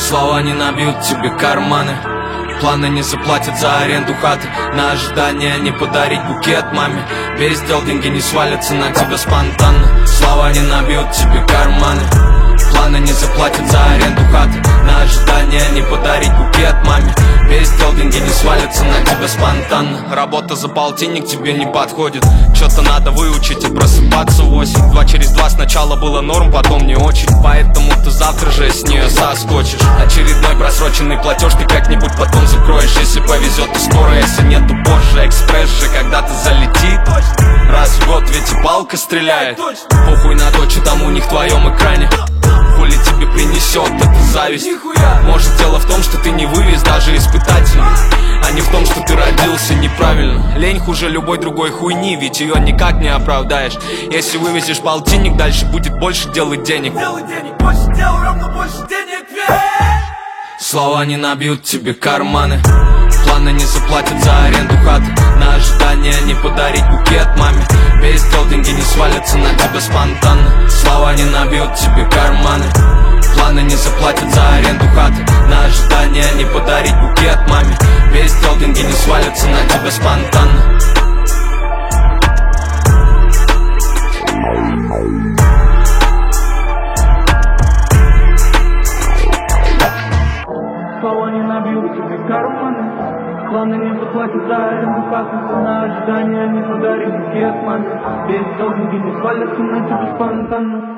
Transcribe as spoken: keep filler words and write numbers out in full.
Слова не набьют тебе карманы, планы не заплатят за аренду хаты, на ожидание не подарить букет маме. Без дел деньги не свалятся на тебя спонтанно. Слова не набьют тебе карманы, планы не заплатят за аренду хаты, на ожидание не подарить букет маме. Без дел деньги не свалятся на тебя спонтанно. Работа за полтинник тебе не подходит, что-то надо выучить и просыпаться в восемь. Два через два сначала было норм, потом не очень, поэтому ты завтра же с нее соскочишь. Очередной просроченный платеж ты как-нибудь потом закроешь. Если повезет, то скоро, если нет, то позже. Экспресс же когда-то залетит, раз в год ведь и палка стреляет. Похуй на то, что там у них в твоем экране, хули тебе принесет эта зависть. Может, дело в том, что ты не вывез даже испытательно, а не в том, что ты родился неправильно. Лень хуже любой другой хуйни, ведь ее никак не оправдаешь. Если вывезешь полтинник, дальше будет больше делать денег. Больше дел равно больше денег, верь. Слова не набьют тебе карманы, планы не заплатят за аренду хаты, на ожидание не подарить букет маме. Без дел деньги не свалятся на тебя спонтанно. Слова не набьют тебе карманы, планы не заплатят за аренду хаты, на ожидание не подарить букет маме. Без дел деньги не свалятся на тебя спонтанно. Слова не набьют тебе карманы, планы не заплатят за аренду хаты, на ожидание не подарит букет маме. Без дел деньги не свалятся на тебя спонтанно.